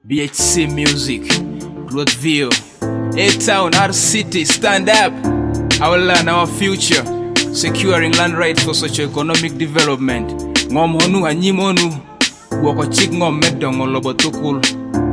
BHC Music, Growthville, A-Town, our city, stand up. Our land, our future, securing land rights for socio-economic development. Ngom honu hanyimonu, wako chik ngom medong olobotokul.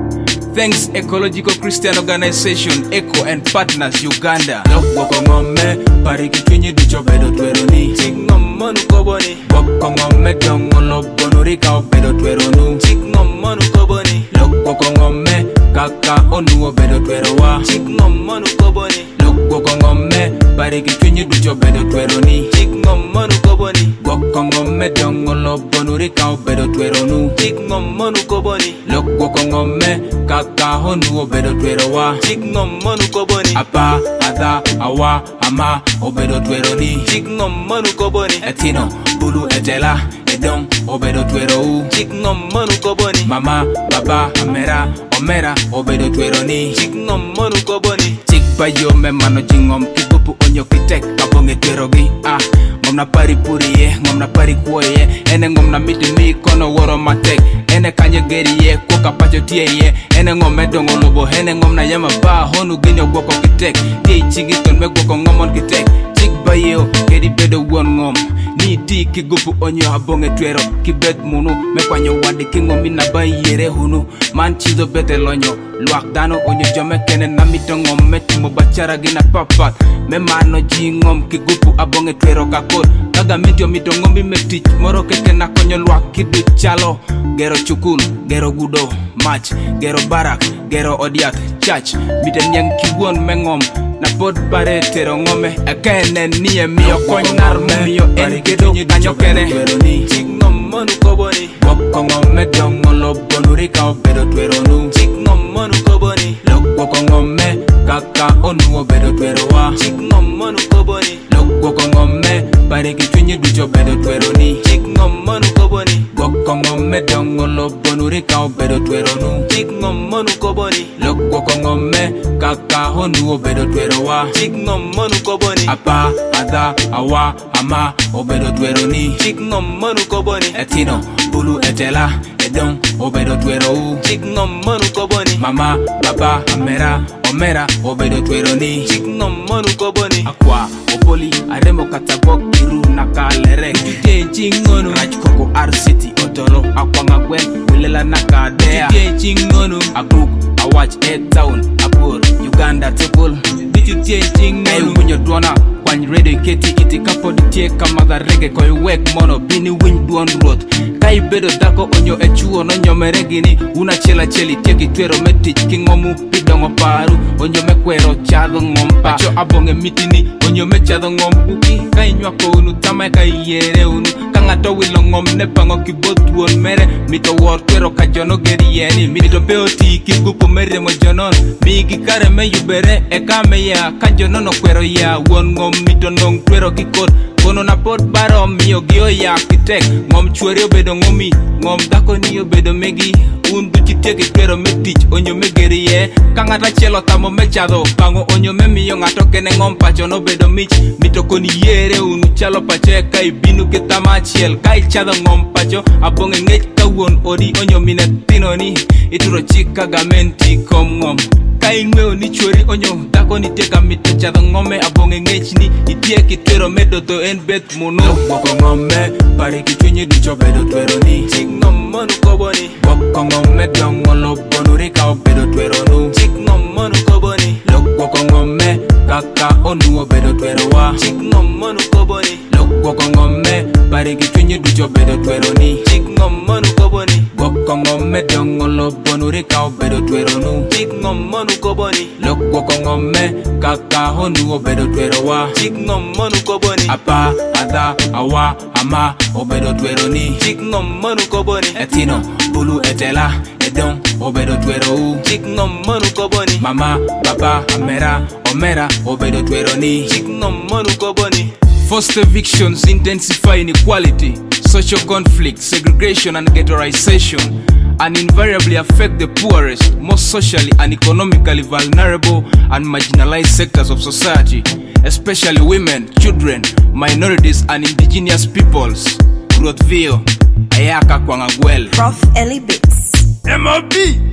Thanks Ecological Christian Organization, ECO and Partners, Uganda. Wako ngome, pariki kinyi ducho bedo tweroni. Chik ngom monu koboni. Wako ngome dong olobonurika obedo tweronu. Chik ngom monu koboni. Wako ngome, kaka onu obedo twerowa. Chik ngom monu koboni. Wako ngome, pariki kinyi ducho bedo tweroni. Chik ngom monu koboni. Wako ngome dong olobonurika obedo tweronu. Chik ngom monu koboni. Wako ngome, kaka onu obedo twerowa. Chik ngom monu koboni. Apa, ada, awa, ama, obedo tweroni. Chik ngom monu koboni. Etino, bulu, etela, edong, obedo twerou. Chik ngom monu koboni. Mama, baba, amera, omera, obedo tweroni. Chik ngom monu koboni. Chik bayo me mano jingom kigupu onyo kitek kabonge twerogi. Ngom na pari puri ye, ngom na pari kuo ye. Ene ngom na miti mi kono woro matek. Ene kanye geri ye, koka pacho tie ye. Ene ngom medongo lobo, ene ngom na yama ba. Honu ginyo gwoko kitek, tie chigiton me gwoko ngomon kitek. Chik bayo, kedi bedo won ngom. Ni di kigupu onyo abonge twero. Kibet munu, me kwanyo wadi kingomi na ba yere hunu. Man chizo bete lonyo, luak dano onyo jome kene na mito ngom. Meti mo bachara gina papat. Me mano jingom kigupu abonge twero kakot. Kaga mito ngombi metich moro keke na konyo luak kidu chalo. Gero chukul, gero gudo, match, gero barak, gero odiat, church. Miten yang kiwon mengom. Na pod bare tero ngome akene niye miyo konar miyo engedo kanyo kene Chik ngom monu koboni Wako ngome dongo lobonurika obedo tweronu Chik ngom monu koboni Wako ngome kaka onu obedo twerowa Chik ngom monu koboni Wako ngome pariki chunyi ducho obedo tweroni Chik ngom monu koboni Wako ngome dongo lobonurika obedo tweronu Chik ngom monu koboni Wako ngome kaka onu obedo twerowa Chik ngom monu koboni Apa, ada, awa, ama, obedo tweroni Chik ngom monu koboni Etino, bulu, etela, edong, obedo twerou Chik ngom monu koboni Mama, baba, amera, omera, obedo tweroni Chik ngom monu koboni Akwa, opoli, aremo katabok, kiru, nakalere Tute chingonu, rajkoko, R-City, otolo, akwa ngagwen, wilela nakadea Tute chingonu, aguk, awach, A-Town, apur, Uganda, tepul Tute chingonu, ayu winyo duona Kwany radio keti iti kapo di tie kama reggae koi wek mono bini win duon rot Kai bedo dako onyo echuo no nyomere gini Una chela cheli tieki twero metich kingomu pidongo paru Onyo mekwero chadho ngompa Acho abonge mitini onyo me chadho ngompuki Kai nywako unu tamae kai yere unu Kangato wilo ngom nepango kibotuon mere Mito war twero kajono geri yeni Mito peo ti kikupu mere mojonon Migi kare me yubere eka me ya Kajonono kwero ya won ngom mito nong twero kikot Kono na pot baro miyo giyo ya kitek Ngom chwere obedo ngomi Ngom dako ni obedo megi Undu chitieki twero metich onyo megeri ye Kangata chelo tamo mechado Pango onyo memiyo ngato kene ngom pacho no bedo mich Mito koni yere unu chalo pacho kai binu kitama chiel Kai chado ngom pacho abonge ngech kawon odi onyo minetino ni Ituro chika gamenti kom ngom Kai ngweo ni chweri onyo dako ni teka mito chado ngome abonge ngech ni Itieki twero medo to en bet muno Wako ngome pariki chunyi ducho bedo twero ni Chik ngom monu koboni Wako ngome dongo lobonurika obedo tweronu Chik ngom monu koboni Wako ngome kaka onu obedo twerowa Chik ngom monu koboni Wako ngome pariki chunyi ducho bedo tweroni Chik ngom monu koboni Wako ngome dongo lobonurika obedo tweronu Chik ngom monu koboni Wako ngome kaka onu obedo twerowa Chik ngom monu koboni Apa, ada, awa, ama, obedo tweroni Chik ngom monu koboni Etino, bulu, etela, edong, obedo twerou Chik ngom monu koboni Mama, baba, amera, omera, obedo tweroni Chik ngom monu koboni Forced evictions intensify inequality, social conflict, segregation and ghettoization and invariably affect the poorest, most socially and economically vulnerable and marginalized sectors of society, especially women, children, minorities and indigenous peoples. Growthville, Ayaka Kwangagwel. Prof Ellie Bits. MOB.